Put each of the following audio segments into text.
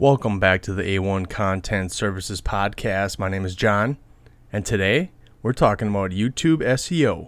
Welcome back to the A1 Content Services Podcast. My name is John, and today we're talking about YouTube SEO.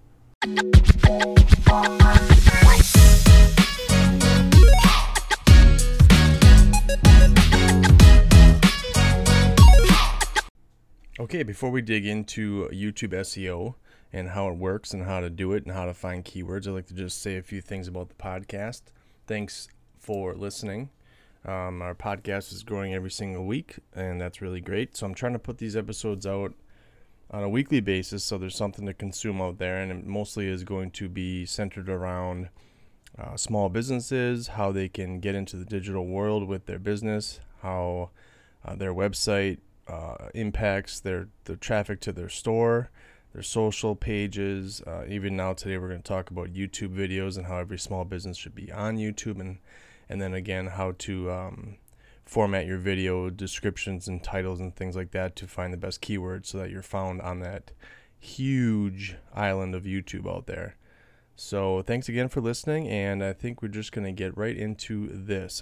Okay, before we dig into YouTube SEO and how it works and how to do it and how to find keywords, I'd like to just say a few things about the podcast. Thanks for listening. Our podcast is growing every single week, and that's really great. So I'm trying to put these episodes out on a weekly basis so there's something to consume out there, and it mostly is going to be centered around small businesses, how they can get into the digital world with their business, how their website impacts the traffic to their store, their social pages. Even now today we're going to talk about YouTube videos and how every small business should be on YouTube, and then again how to format your video descriptions and titles and things like that to find the best keywords so that you're found on that huge island of YouTube out there. So thanks again for listening, and I think we're just going to get right into this.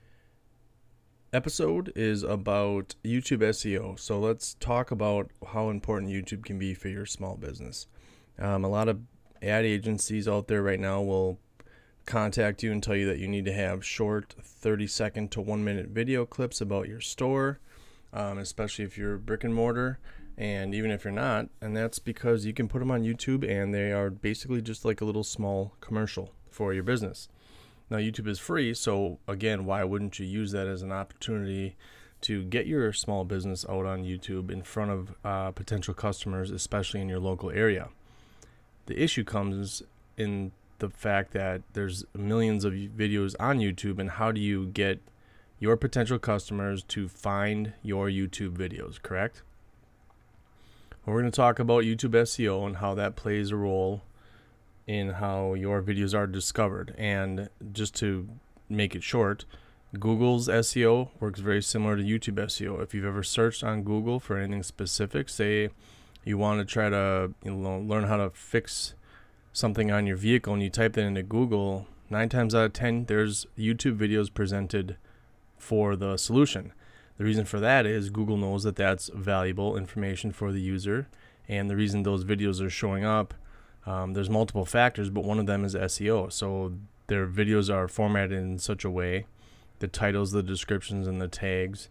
Episode is about YouTube SEO. So let's talk about how important YouTube can be for your small business. A lot of ad agencies out there right now will contact you and tell you that you need to have short 30-second to 1-minute video clips about your store, especially if you're brick and mortar, and even if you're not. And that's because you can put them on YouTube and they are basically just like a little small commercial for your business. Now, YouTube is free, so again, why wouldn't you use that as an opportunity to get your small business out on YouTube in front of potential customers, especially in your local area? The issue comes in the fact that there's millions of videos on YouTube, and how do you get your potential customers to find your YouTube videos, correct? We're going to talk about YouTube SEO and how that plays a role in how your videos are discovered. And just to make it short, Google's SEO works very similar to YouTube SEO. If you've ever searched on Google for anything specific, say you want to try to learn how to fix something on your vehicle and you type that into Google, 9 times out of 10 there's YouTube videos presented for the solution. The reason for that is Google knows that that's valuable information for the user, and the reason those videos are showing up, there's multiple factors, but one of them is SEO. So their videos are formatted in such a way, the titles, the descriptions, and the tags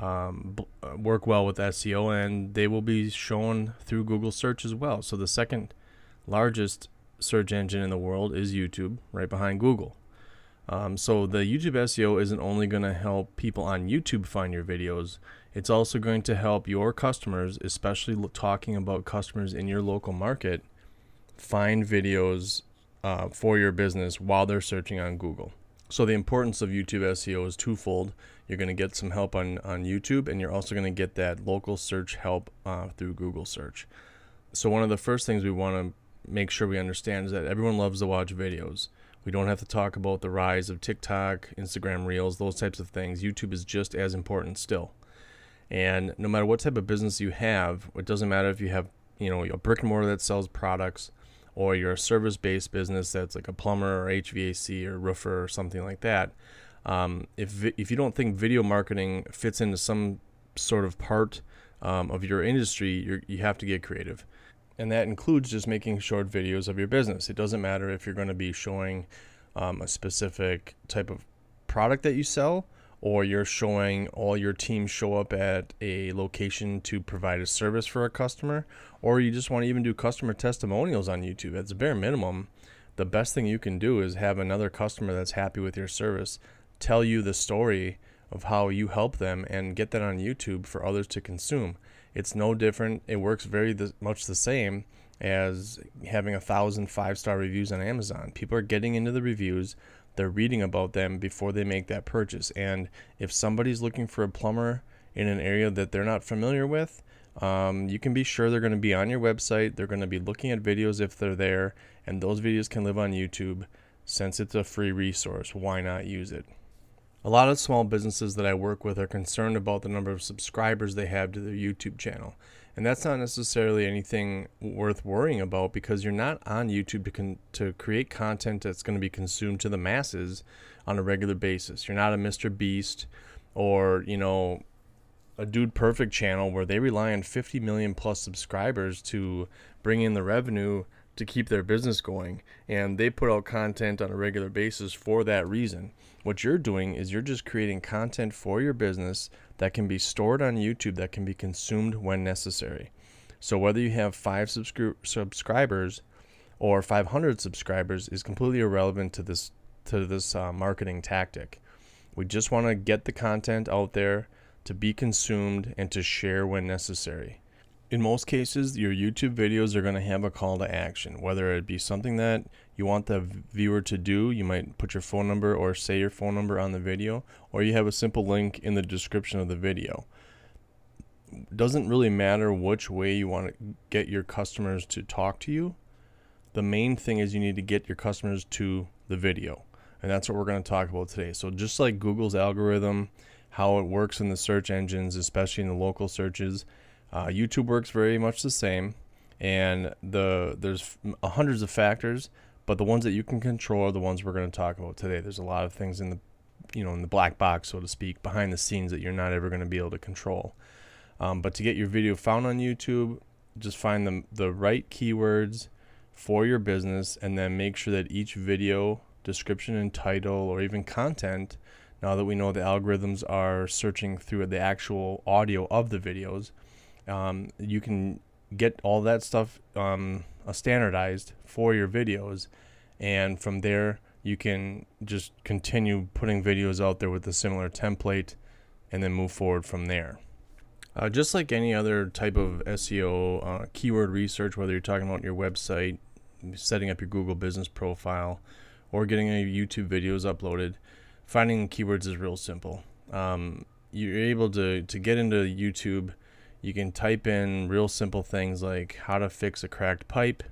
work well with SEO, and they will be shown through Google search as well. So the second largest search engine in the world is YouTube, right behind Google. So the YouTube SEO isn't only going to help people on YouTube find your videos, it's also going to help your customers, especially talking about customers in your local market, find videos for your business while they're searching on Google. So the importance of YouTube SEO is twofold. You're going to get some help on YouTube, and you're also going to get that local search help through Google search. So one of the first things we want to make sure we understand is that everyone loves to watch videos. We don't have to talk about the rise of TikTok, Instagram Reels, those types of things. YouTube is just as important still. And no matter what type of business you have, it doesn't matter if you have, a brick and mortar that sells products, or you're a service-based business that's like a plumber or HVAC or roofer or something like that. If you don't think video marketing fits into some sort of part of your industry, you have to get creative. And that includes just making short videos of your business. It doesn't matter if you're going to be showing a specific type of product that you sell, or you're showing all your team show up at a location to provide a service for a customer, or you just want to even do customer testimonials on YouTube. At the bare minimum, the best thing you can do is have another customer that's happy with your service tell you the story of how you help them and get that on YouTube for others to consume. It's no different. It works very much the same as having 1,000 5-star reviews on Amazon. People are getting into the reviews. They're reading about them before they make that purchase. And if somebody's looking for a plumber in an area that they're not familiar with, you can be sure they're going to be on your website. They're going to be looking at videos if they're there, and those videos can live on YouTube. Since it's a free resource, why not use it? A lot of small businesses that I work with are concerned about the number of subscribers they have to their YouTube channel. And that's not necessarily anything worth worrying about, because you're not on YouTube to create content that's going to be consumed to the masses on a regular basis. You're not a Mr. Beast. or, you know, a Dude Perfect channel where they rely on 50 million plus subscribers to bring in the revenue to keep their business going, and they put out content on a regular basis for that reason. What you're doing is you're just creating content for your business that can be stored on YouTube, that can be consumed when necessary. So whether you have 5 subscribers or 500 subscribers is completely irrelevant to this marketing tactic. We just want to get the content out there to be consumed and to share when necessary. In most cases, your YouTube videos are going to have a call to action, whether it be something that you want the viewer to do. You might put your phone number or say your phone number on the video, or you have a simple link in the description of the video. It doesn't really matter which way you want to get your customers to talk to you. The main thing is you need to get your customers to the video, and that's what we're going to talk about today. So just like Google's algorithm, how it works in the search engines, especially in the local searches, YouTube works very much the same, and there's hundreds of factors, but the ones that you can control are the ones we're going to talk about today. There's a lot of things in the black box, so to speak, behind the scenes that you're not ever going to be able to control. But to get your video found on YouTube, just find the right keywords for your business, and then make sure that each video description and title, or even content, now that we know the algorithms are searching through the actual audio of the videos, you can get all that stuff standardized for your videos, and from there you can just continue putting videos out there with a similar template and then move forward from there. Just like any other type of SEO, keyword research, whether you're talking about your website, setting up your Google business profile, or getting your YouTube videos uploaded, finding keywords is real simple. You're able to get into YouTube. You can type in real simple things like how to fix a cracked pipe,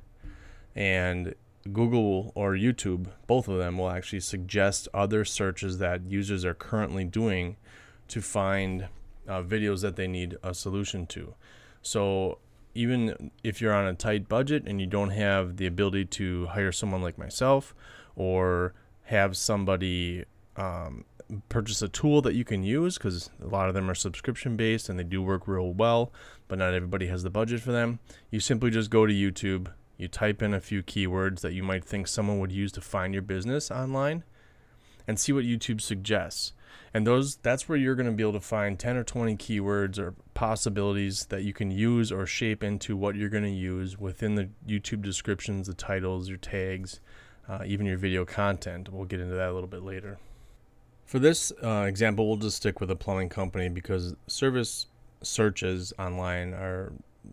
and Google or YouTube, both of them, will actually suggest other searches that users are currently doing to find videos that they need a solution to. So even if you're on a tight budget and you don't have the ability to hire someone like myself, or have somebody purchase a tool that you can use, because a lot of them are subscription based and they do work real well, but not everybody has the budget for them, you simply just go to YouTube, you type in a few keywords that you might think someone would use to find your business online, and see what YouTube suggests. And that's where you're going to be able to find 10 or 20 keywords or possibilities that you can use or shape into what you're going to use within the YouTube descriptions, the titles, your tags, even your video content. We'll get into that a little bit later. For this example, we'll just stick with a plumbing company, because service searches online are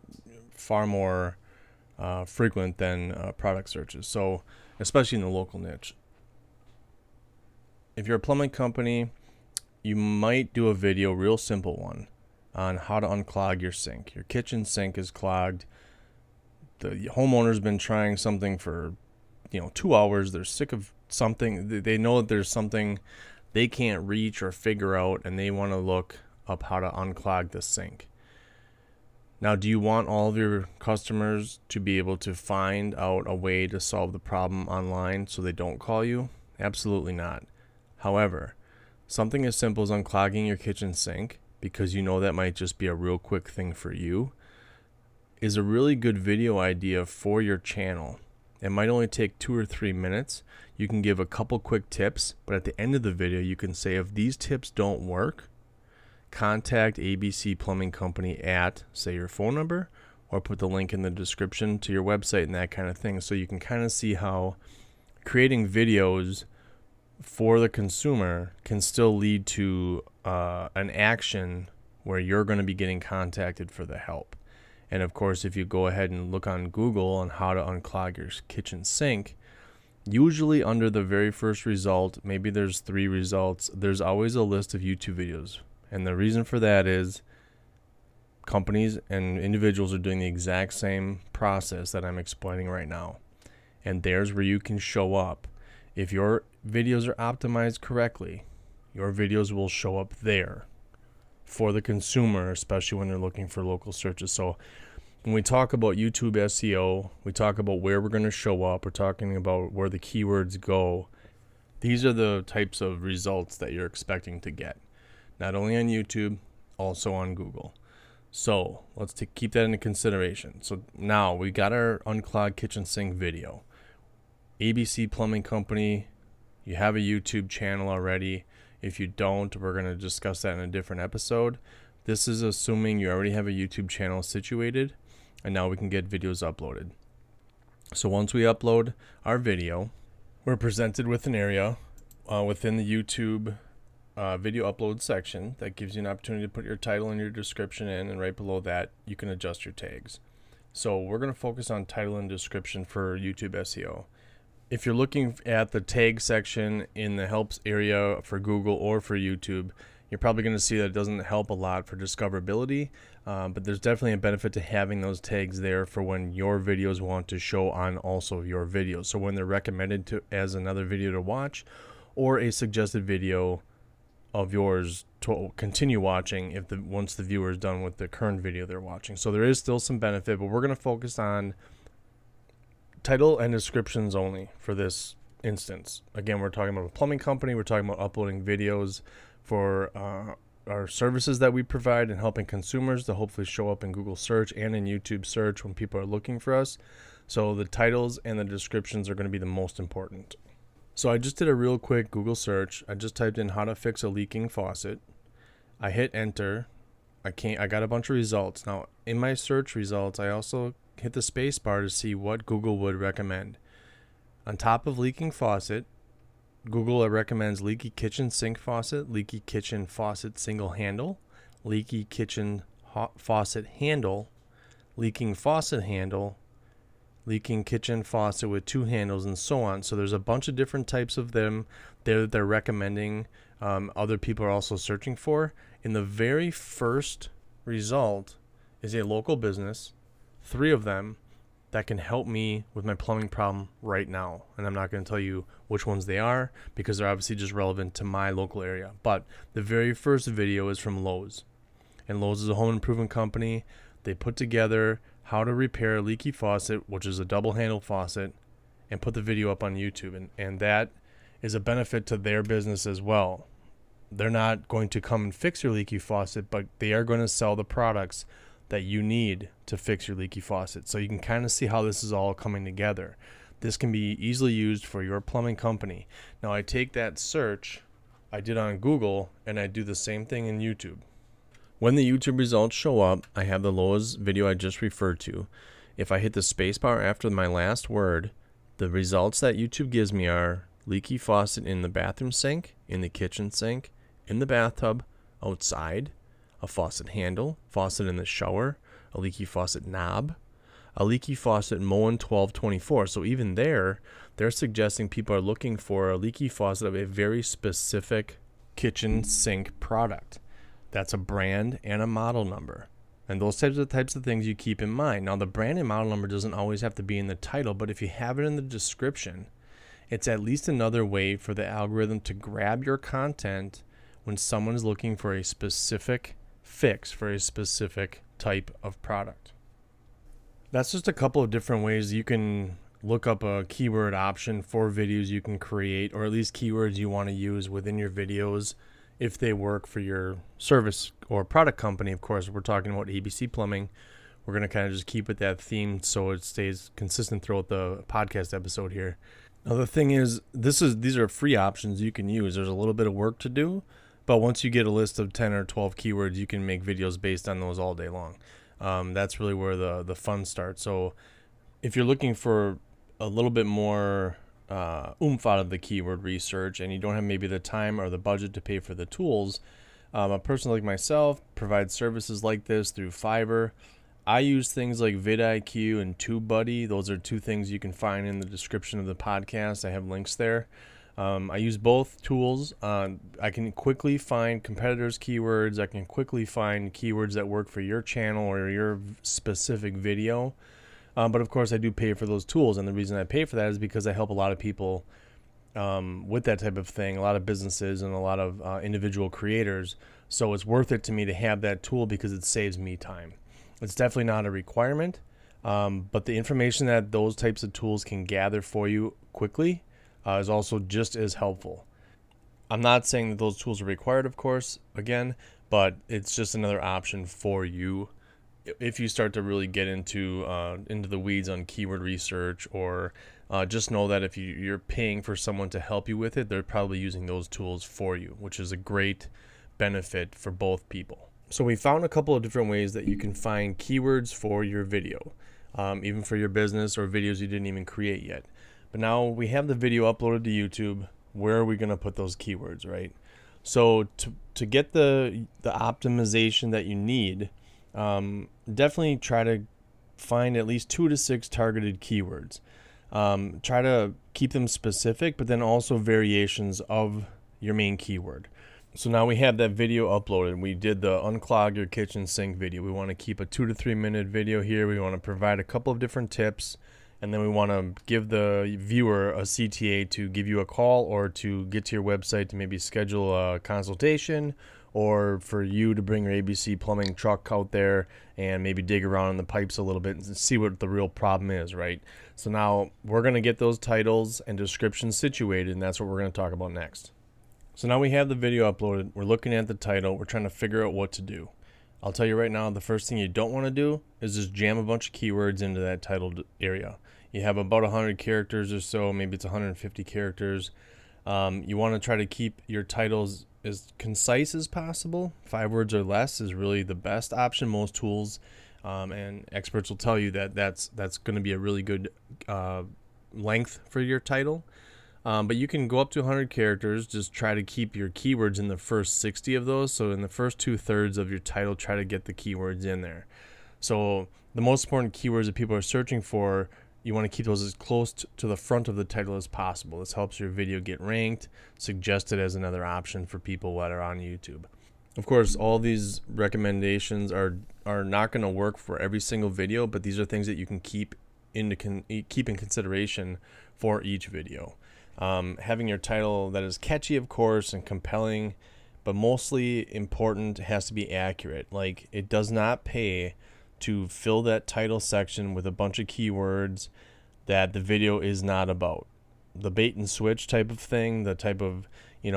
far more frequent than product searches, so especially in the local niche. If you're a plumbing company, you might do a video, real simple one, on how to unclog your sink. Your kitchen sink is clogged. The homeowner's been trying something for 2 hours. They're sick of something. They know that there's something they can't reach or figure out, and they want to look up how to unclog the sink. Now, do you want all of your customers to be able to find out a way to solve the problem online so they don't call you? Absolutely not. However, something as simple as unclogging your kitchen sink, because you know that might just be a real quick thing for you, is a really good video idea for your channel. It might only take 2 or 3 minutes. You can give a couple quick tips, but at the end of the video, you can say, if these tips don't work, contact ABC Plumbing Company at, say, your phone number, or put the link in the description to your website and that kind of thing. So you can kind of see how creating videos for the consumer can still lead to an action where you're going to be getting contacted for the help. And of course, if you go ahead and look on Google on how to unclog your kitchen sink, usually under the very first result, maybe there's 3 results, there's always a list of YouTube videos. And the reason for that is companies and individuals are doing the exact same process that I'm explaining right now. And there's where you can show up. If your videos are optimized correctly, your videos will show up there for the consumer, especially when they're looking for local searches. So when we talk about YouTube SEO, we talk about where we're going to show up. We're talking about where the keywords go. These are the types of results that you're expecting to get. not only on YouTube, also on Google. So let's keep that into consideration. So now we got our unclogged kitchen sink video. ABC Plumbing Company, you have a YouTube channel already. If you don't, we're going to discuss that in a different episode. This is assuming you already have a YouTube channel situated, and now we can get videos uploaded. So once we upload our video, we're presented with an area within the YouTube video upload section that gives you an opportunity to put your title and your description in, and right below that you can adjust your tags. So we're going to focus on title and description for YouTube SEO. If you're looking at the tag section in the helps area for Google or for YouTube, you're probably going to see that it doesn't help a lot for discoverability, but there's definitely a benefit to having those tags there for when your videos want to show on also your videos. So when they're recommended to as another video to watch, or a suggested video of yours to continue watching if once the viewer is done with the current video they're watching. So there is still some benefit, but we're going to focus on title and descriptions only for this instance. Again, we're talking about a plumbing company. We're talking about uploading videos for our services that we provide and helping consumers to hopefully show up in Google search and in YouTube search when people are looking for us. So the titles and the descriptions are going to be the most important. So I just did a real quick Google search. I just typed in how to fix a leaking faucet. I hit enter. I got a bunch of results. Now in my search results, I also hit the space bar to see what Google would recommend. On top of leaking faucet, Google recommends leaky kitchen sink faucet, leaky kitchen faucet single handle, leaky kitchen faucet handle, leaking faucet handle, leaking kitchen faucet with 2 handles, and so on. So there's a bunch of different types of them they're recommending. Other people are also searching for. In the very first result is a local business, 3 of them, that can help me with my plumbing problem right now. And I'm not going to tell you which ones they are because they're obviously just relevant to my local area. But the very first video is from Lowe's. And Lowe's is a home improvement company. They put together how to repair a leaky faucet, which is a double handle faucet, and put the video up on YouTube. And that is a benefit to their business as well. They're not going to come and fix your leaky faucet, but they are going to sell the products that you need to fix your leaky faucet. So you can kind of see how this is all coming together. This can be easily used for your plumbing company. Now I take that search I did on Google and I do the same thing in YouTube. When the YouTube results show up, I have the Lowe's video I just referred to. If I hit the space bar after my last word, the results that YouTube gives me are leaky faucet in the bathroom sink, in the kitchen sink, in the bathtub, outside, a faucet handle, faucet in the shower, a leaky faucet knob, a leaky faucet Moen 1224. So even there, they're suggesting people are looking for a leaky faucet of a very specific kitchen sink product. That's a brand and a model number. And those types of things you keep in mind. Now, the brand and model number doesn't always have to be in the title, but if you have it in the description, it's at least another way for the algorithm to grab your content when someone is looking for a specific fix for a specific type of product. That's just a couple of different ways you can look up a keyword option for videos you can create, or at least keywords you want to use within your videos if they work for your service or product company. Of course, we're talking about ABC Plumbing. We're going to kind of just keep it that theme so it stays consistent throughout the podcast episode here. Now, the thing is, these are free options you can use. There's a little bit of work to do, but once you get a list of 10 or 12 keywords, you can make videos based on those all day long. That's really where the fun starts. So if you're looking for a little bit more oomph out of the keyword research and you don't have maybe the time or the budget to pay for the tools, a person like myself provides services like this through Fiverr. I use things like vidIQ and TubeBuddy. Those are 2 things you can find in the description of the podcast. I have links there. I use both tools. I can quickly find competitors' keywords. I can quickly find keywords that work for your channel or your specific video. But of course, I do pay for those tools. And the reason I pay for that is because I help a lot of people with that type of thing, a lot of businesses and a lot of individual creators. So it's worth it to me to have that tool because it saves me time. It's definitely not a requirement, but the information that those types of tools can gather for you quickly is also just as helpful. I'm not saying that those tools are required, of course, again, but it's just another option for you if you start to really get into the weeds on keyword research, or just know that if you're paying for someone to help you with it, they're probably using those tools for you, which is a great benefit for both people. So we found a couple of different ways that you can find keywords for your video, even for your business or videos you didn't even create yet. But now we have the video uploaded to YouTube. Where are we going to put those keywords, right? So to get the optimization that you need, definitely try to find at least 2 to 6 targeted keywords. Try to keep them specific, but then also variations of your main keyword. So now we have that video uploaded. We did the unclog your kitchen sink video. We want to keep a 2 to 3 minute video here. We want to provide a couple of different tips, and then we want to give the viewer a CTA to give you a call or to get to your website to maybe schedule a consultation, or for you to bring your ABC plumbing truck out there and maybe dig around in the pipes a little bit and see what the real problem is, right? So now we're going to get those titles and descriptions situated, and that's what we're going to talk about next. So now we have the video uploaded, we're looking at the title, we're trying to figure out what to do. I'll tell you right now, the first thing you don't want to do is just jam a bunch of keywords into that title area. You have about 100 characters or so, maybe it's 150 characters. You want to try to keep your titles as concise as possible. 5 words or less is really the best option. Most tools and experts will tell you that that's going to be a really good length for your title. But you can go up to 100 characters. Just try to keep your keywords in the first 60 of those. So in the first 2/3 of your title, try to get the keywords in there. So the most important keywords that people are searching for, you want to keep those as close to the front of the title as possible. This helps your video get ranked, suggested as another option for people that are on YouTube. Of course, all these recommendations are not going to work for every single video, but these are things that you can keep in consideration for each video. Having your title that is catchy, of course, and compelling, but mostly important, has to be accurate. Like, it does not pay to fill that title section with a bunch of keywords that the video is not about. The bait and switch type of thing, the type of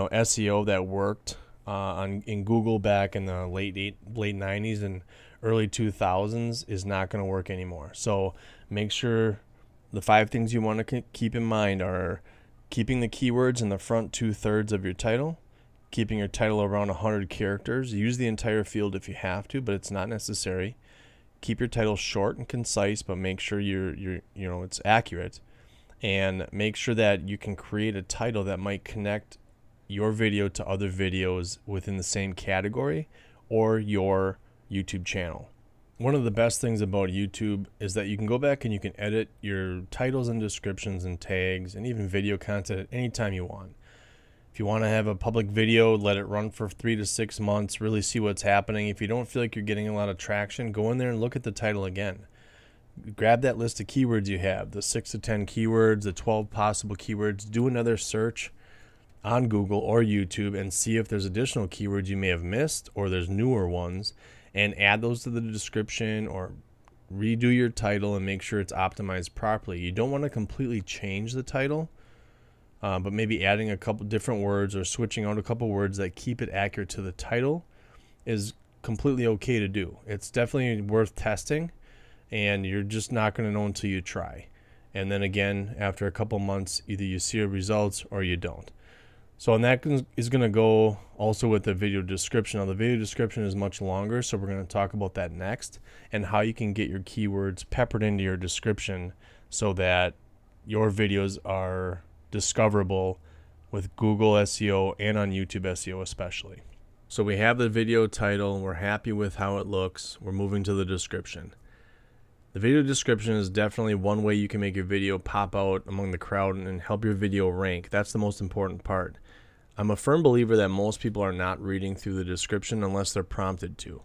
SEO that worked in Google back in the late 90s and early 2000s is not going to work anymore. So make sure the 5 things you want to keep in mind are keeping the keywords in the front 2/3 of your title, keeping your title around 100 characters. Use the entire field if you have to, but it's not necessary. Keep your title short and concise, but make sure it's accurate, and make sure that you can create a title that might connect your video to other videos within the same category or your YouTube channel. One of the best things about YouTube is that you can go back and you can edit your titles and descriptions and tags and even video content at any time you want. If you want to have a public video, let it run for 3 to 6 months, really see what's happening. If you don't feel like you're getting a lot of traction, go in there and look at the title again. Grab that list of keywords you have, the 6 to 10 keywords, the 12 possible keywords. Do another search on Google or YouTube and see if there's additional keywords you may have missed or there's newer ones, and add those to the description or redo your title and make sure it's optimized properly. You don't want to completely change the title, but maybe adding a couple different words or switching out a couple words that keep it accurate to the title is completely okay to do. It's definitely worth testing, and you're just not going to know until you try. And then again, after a couple months, either you see results or you don't. So, and that is going to go also with the video description. Now, the video description is much longer, so we're going to talk about that next, and how you can get your keywords peppered into your description so that your videos are discoverable with Google SEO and on YouTube SEO especially. So we have the video title, we're happy with how it looks, we're moving to the description. The video description is definitely one way you can make your video pop out among the crowd and help your video rank. That's the most important part. I'm a firm believer that most people are not reading through the description unless they're prompted to.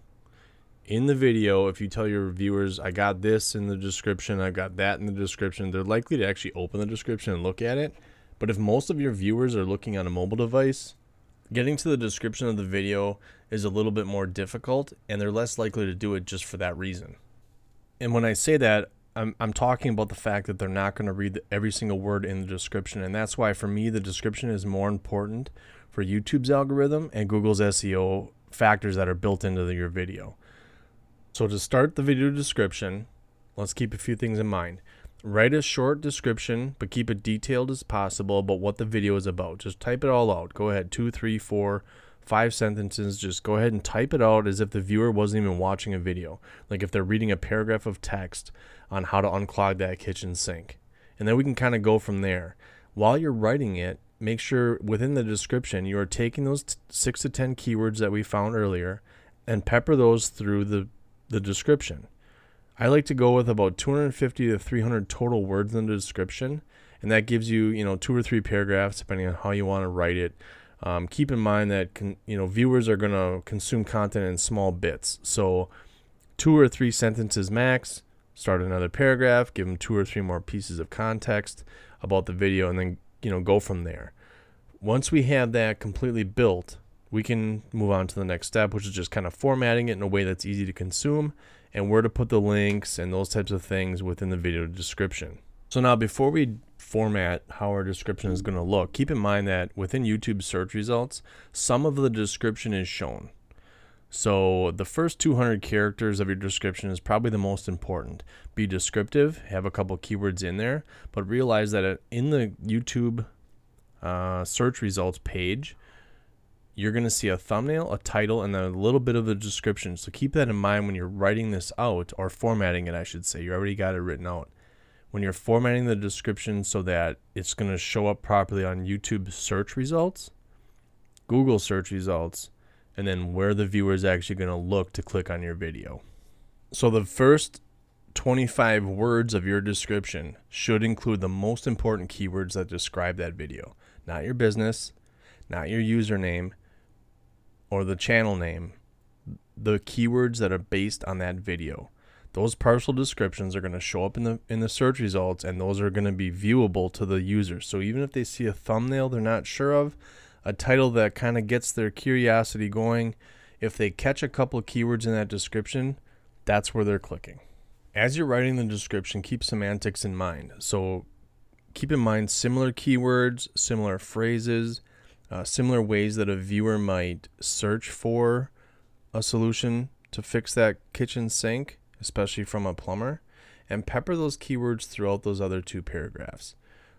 In the video, if you tell your viewers, I got this in the description, I've got that in the description, they're likely to actually open the description and look at it. But if most of your viewers are looking on a mobile device, getting to the description of the video is a little bit more difficult, and they're less likely to do it just for that reason. And when I say that, I'm talking about the fact that they're not going to read every single word in the description. And that's why for me, the description is more important for YouTube's algorithm and Google's SEO factors that are built into your video. So to start the video description, let's keep a few things in mind. Write a short description, but keep it detailed as possible about what the video is about. Just type it all out. Go ahead, 2, 3, 4, 5 sentences. Just go ahead and type it out as if the viewer wasn't even watching a video. Like if they're reading a paragraph of text on how to unclog that kitchen sink. And then we can kind of go from there. While you're writing it, make sure within the description you are taking those 6 to 10 keywords that we found earlier and pepper those through the description. I like to go with about 250 to 300 total words in the description, and that gives you, 2 or 3 paragraphs depending on how you want to write it. Keep in mind that viewers are going to consume content in small bits, so 2 or 3 sentences max. Start another paragraph, give them 2 or 3 more pieces of context about the video, and then go from there. Once we have that completely built, we can move on to the next step, which is just kind of formatting it in a way that's easy to consume and where to put the links and those types of things within the video description. So now before we format how our description is going to look, keep in mind that within YouTube search results, some of the description is shown. So the first 200 characters of your description is probably the most important. Be descriptive, have a couple keywords in there, but realize that in the YouTube search results page, you're going to see a thumbnail, a title, and then a little bit of the description. So keep that in mind when you're writing this out, or formatting it, I should say. You already got it written out. When you're formatting the description so that it's going to show up properly on YouTube search results, Google search results, and then where the viewer is actually going to look to click on your video. So the first 25 words of your description should include the most important keywords that describe that video. Not your business, not your username, or the channel name. The keywords that are based on that video. Those partial descriptions are going to show up in the search results, and those are going to be viewable to the user. So even if they see a thumbnail they're not sure of, a title that kind of gets their curiosity going, if they catch a couple of keywords in that description, that's where they're clicking. As you're writing the description, keep semantics in mind. So keep in mind similar keywords, similar phrases, similar ways that a viewer might search for a solution to fix that kitchen sink, especially from a plumber, and pepper those keywords throughout those other 2 paragraphs.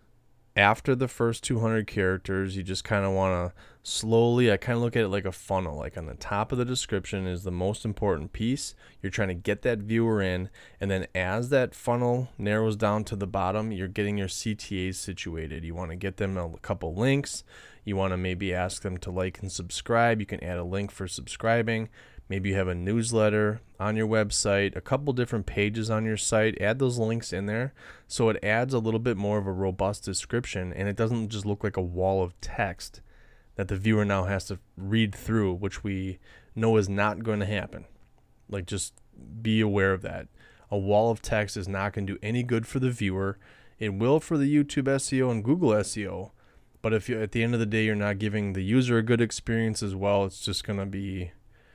After the first 200 characters, you just kind of want to slowly, I kind of look at it like a funnel. Like on the top of the description is the most important piece. You're trying to get that viewer in, and then as that funnel narrows down to the bottom, you're getting your CTAs situated. You want to get them a couple links. You want to maybe ask them to like and subscribe. You can add a link for subscribing. Maybe you have a newsletter on your website, a couple different pages on your site. Add those links in there so it adds a little bit more of a robust description, and it doesn't just look like a wall of text that the viewer now has to read through, which we know is not going to happen. Like, just be aware of that. A wall of text is not going to do any good for the viewer. It will for the YouTube SEO and Google SEO, but if you, at the end of the day, you're not giving the user a good experience as well, it's just going to be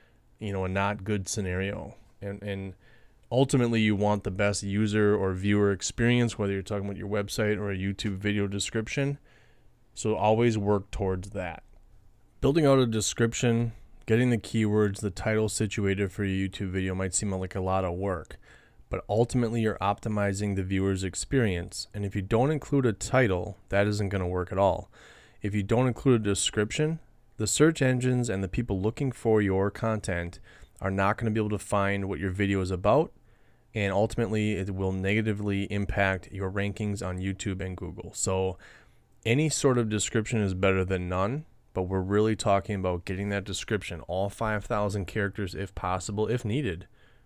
a not good scenario. And ultimately you want the best user or viewer experience, whether you're talking about your website or a YouTube video description. So always work towards that. Building out a description, getting the keywords, the title situated for your YouTube video might seem like a lot of work, but ultimately you're optimizing the viewer's experience. And if you don't include a title, that isn't going to work at all. If you don't include a description, the search engines and the people looking for your content are not going to be able to find what your video is about, and ultimately it will negatively impact your rankings on YouTube and Google. So any sort of description is better than none, but we're really talking about getting that description, all 5,000 characters if possible, if needed,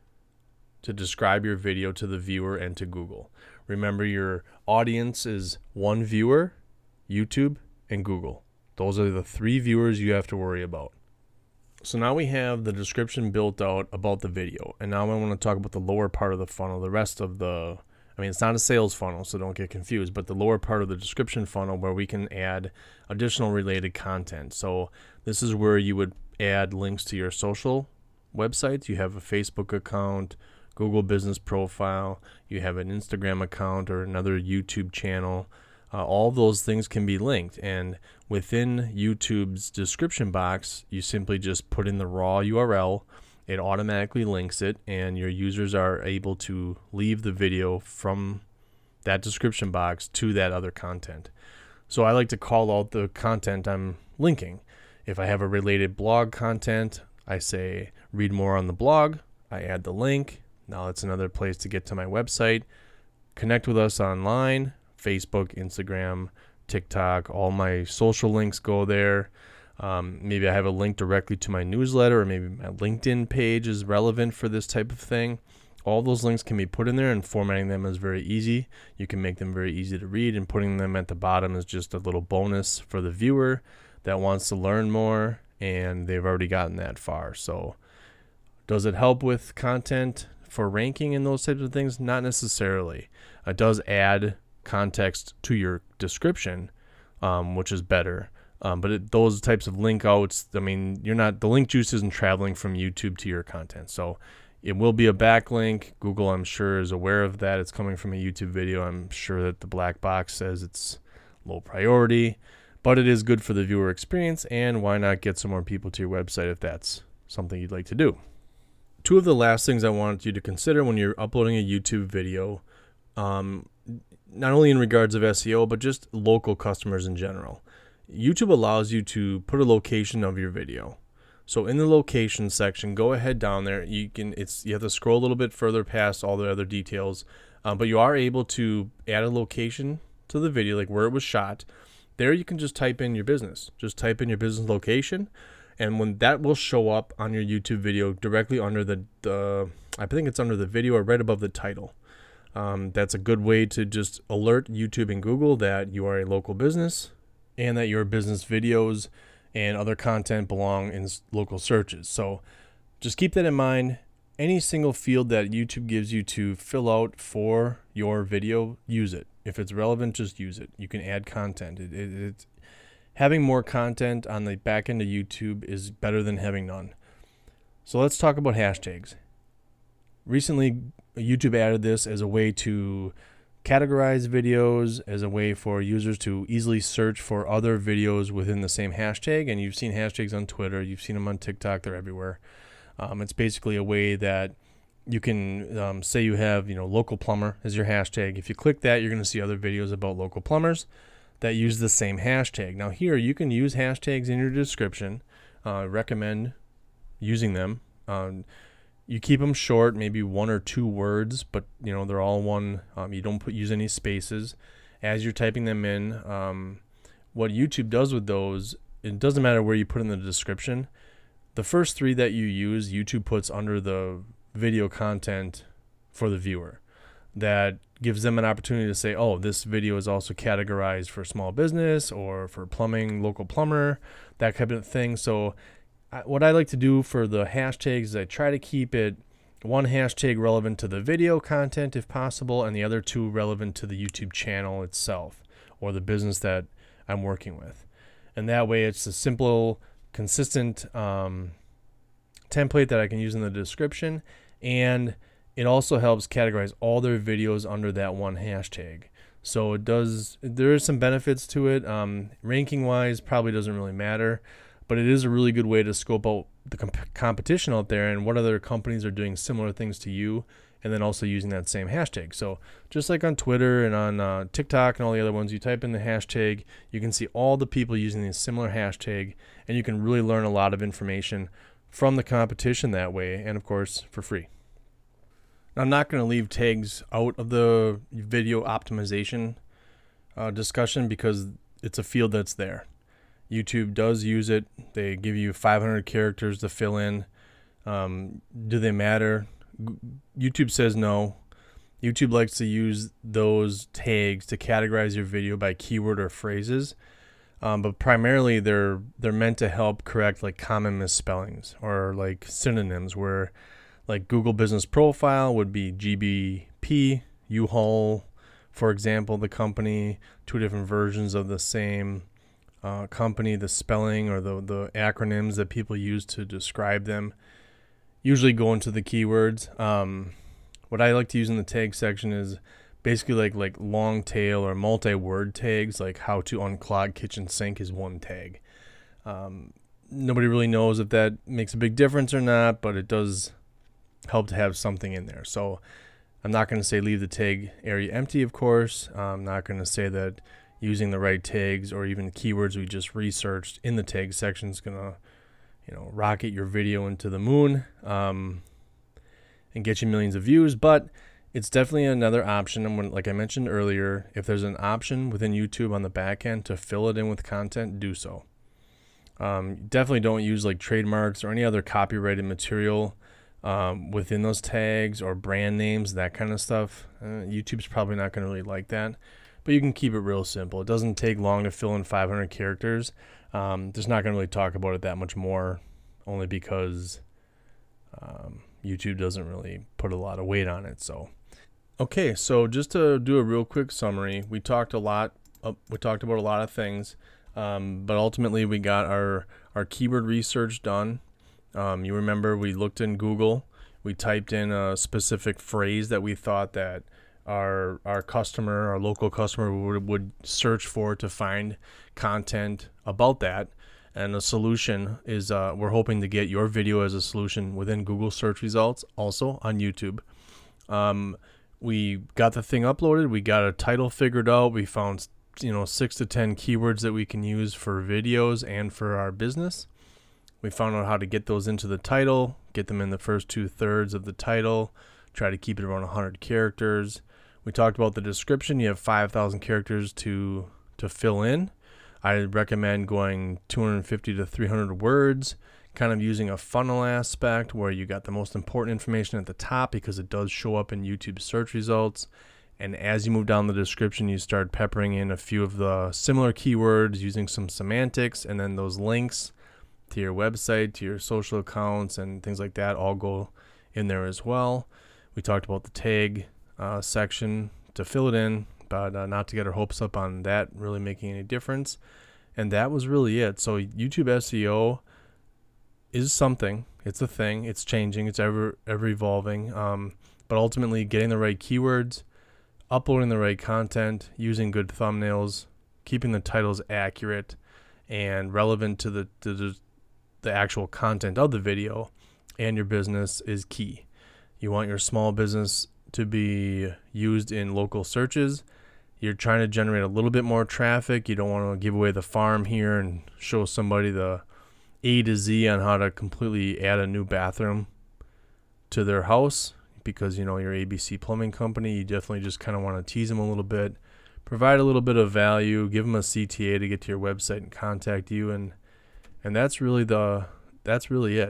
to describe your video to the viewer and to Google. Remember, your audience is one viewer, YouTube, and Google. Those are the 3 viewers you have to worry about. So now we have the description built out about the video. And now I want to talk about the lower part of the funnel, the rest of the, it's not a sales funnel, so don't get confused, but the lower part of the description funnel where we can add additional related content. So this is where you would add links to your social websites. You have a Facebook account, Google Business Profile, you have an Instagram account or another YouTube channel. All those things can be linked, and within YouTube's description box, you simply just put in the raw URL. It automatically links it, and your users are able to leave the video from that description box to that other content. So I like to call out the content I'm linking. If I have a related blog content, I say read more on the blog. I add the link. Now it's another place to get to my website. Connect with us online, Facebook, Instagram, TikTok. All my social links go there. Maybe I have a link directly to my newsletter, or maybe my LinkedIn page is relevant for this type of thing. All those links can be put in there, and formatting them is very easy. You can make them very easy to read, and putting them at the bottom is just a little bonus for the viewer that wants to learn more, and they've already gotten that far. So does it help with content for ranking and those types of things? Not necessarily. It does add context to your description, which is better. But those types of link outs, I mean, the link juice isn't traveling from YouTube to your content. So it will be a backlink. Google, I'm sure, is aware of that. It's coming from a YouTube video. I'm sure that the black box says it's low priority, but it is good for the viewer experience, and why not get some more people to your website if that's something you'd like to do. Two of the last things I wanted you to consider when you're uploading a YouTube video, not only in regards of SEO, but just local customers in general. YouTube allows you to put a location of your video. So in the location section, go ahead down there. You have to scroll a little bit further past all the other details, but you are able to add a location to the video, like where it was shot. There you can just type in your business. Just type in your business location, and when that will show up on your YouTube video directly under the I think it's under the video or right above the title. That's a good way to just alert YouTube and Google that you are a local business and that your business videos and other content belong in local searches. So just keep that in mind. Any single field that YouTube gives you to fill out for your video, use it. If it's relevant, just use it. You can add content. It's having more content on the back end of YouTube is better than having none. So let's talk about hashtags. Recently, YouTube added this as a way to categorize videos, as a way for users to easily search for other videos within the same hashtag. And you've seen hashtags on Twitter, you've seen them on TikTok, they're everywhere. It's basically a way that you can say you have, local plumber as your hashtag. If you click that, you're going to see other videos about local plumbers that use the same hashtag. Now here, you can use hashtags in your description. Recommend using them. You keep them short, maybe 1 or 2 words, but they're all one. You don't use any spaces as you're typing them in. What YouTube does with those, it doesn't matter where you put in the description. The first 3 that you use, YouTube puts under the video content for the viewer. That gives them an opportunity to say, oh, this video is also categorized for small business or for plumbing, local plumber, that kind of thing. So what I like to do for the hashtags is I try to keep it one hashtag relevant to the video content if possible, and the other 2 relevant to the YouTube channel itself or the business that I'm working with. And that way it's a simple, consistent template that I can use in the description, and it also helps categorize all their videos under that one hashtag. So there is some benefits to it. Ranking wise, probably doesn't really matter, but it is a really good way to scope out the competition out there and what other companies are doing similar things to you, and then also using that same hashtag. So just like on Twitter and on TikTok and all the other ones, you type in the hashtag, you can see all the people using the similar hashtag, and you can really learn a lot of information from the competition that way, and of course for free. Now, I'm not going to leave tags out of the video optimization discussion because it's a field that's there. YouTube does use it. They give you 500 characters to fill in. Do they matter? YouTube says no. YouTube likes to use those tags to categorize your video by keyword or phrases. But primarily they're meant to help correct like common misspellings or like synonyms, where like Google Business Profile would be GBP, U-Haul, for example, the company, 2 different versions of the same company. The spelling or the acronyms that people use to describe them usually go into the keywords. What I like to use in the tag section is basically like long tail or multi-word tags, like how to unclog kitchen sink is one tag. Nobody really knows if that makes a big difference or not, but it does help to have something in there. So I'm not going to say leave the tag area empty, of course. I'm not going to say that using the right tags or even keywords we just researched in the tag section is going to, rocket your video into the moon and get you millions of views. But it's definitely another option. And like I mentioned earlier, if there's an option within YouTube on the back end to fill it in with content, do so. Definitely don't use like trademarks or any other copyrighted material within those tags or brand names, that kind of stuff. YouTube's probably not going to really like that, but you can keep it real simple. It doesn't take long to fill in 500 characters. Just not going to really talk about it that much more, only because YouTube doesn't really put a lot of weight on it. So, okay, so just to do a real quick summary, we talked about a lot of things, but ultimately we got our keyword research done. You remember we looked in Google, we typed in a specific phrase that we thought that our local customer would search for to find content about that. And the solution is we're hoping to get your video as a solution within Google search results, also on YouTube. We got the thing uploaded. We got a title figured out. We found 6 to 10 keywords that we can use for videos and for our business. We found out how to get those into the title, get them in the first 2/3 of the title, try to keep it around 100 characters. We talked about the description. You have 5,000 characters to fill in. I recommend going 250 to 300 words, kind of using a funnel aspect where you got the most important information at the top because it does show up in YouTube search results. And as you move down the description, you start peppering in a few of the similar keywords using some semantics, and then those links to your website, to your social accounts, and things like that all go in there as well. We talked about the tag section to fill it in, but not to get our hopes up on that really making any difference. And that was really it. So YouTube SEO is something. It's a thing. It's changing. It's ever evolving. But ultimately, getting the right keywords, uploading the right content, using good thumbnails, keeping the titles accurate and relevant to the actual content of the video and your business is key. You want your small business to be used in local searches. You're trying to generate a little bit more traffic. You don't want to give away the farm here and show somebody the A to Z on how to completely add a new bathroom to their house because, you're ABC Plumbing Company. You definitely just kind of want to tease them a little bit, provide a little bit of value, give them a CTA to get to your website and contact you. And that's really it. That's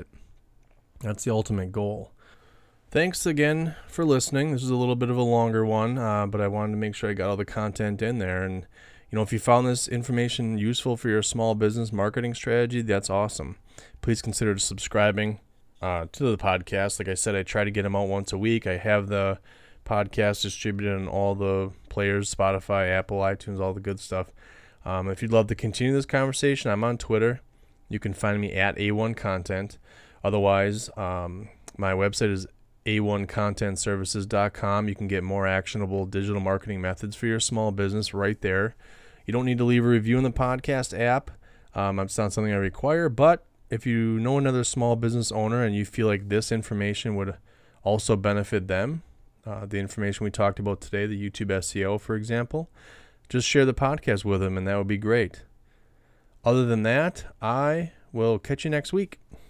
the ultimate goal. Thanks again for listening. This is a little bit of a longer one, but I wanted to make sure I got all the content in there. And, if you found this information useful for your small business marketing strategy, that's awesome. Please consider subscribing to the podcast. Like I said, I try to get them out once a week. I have the podcast distributed on all the players, Spotify, Apple, iTunes, all the good stuff. If you'd love to continue this conversation, I'm on Twitter. You can find me at A1Content. Otherwise, my website is a1contentservices.com. You can get more actionable digital marketing methods for your small business right there. You don't need to leave a review in the podcast app. It's not something I require, but if you know another small business owner and you feel like this information would also benefit them, the information we talked about today, the YouTube SEO, for example, just share the podcast with them, and that would be great. Other than that, I will catch you next week.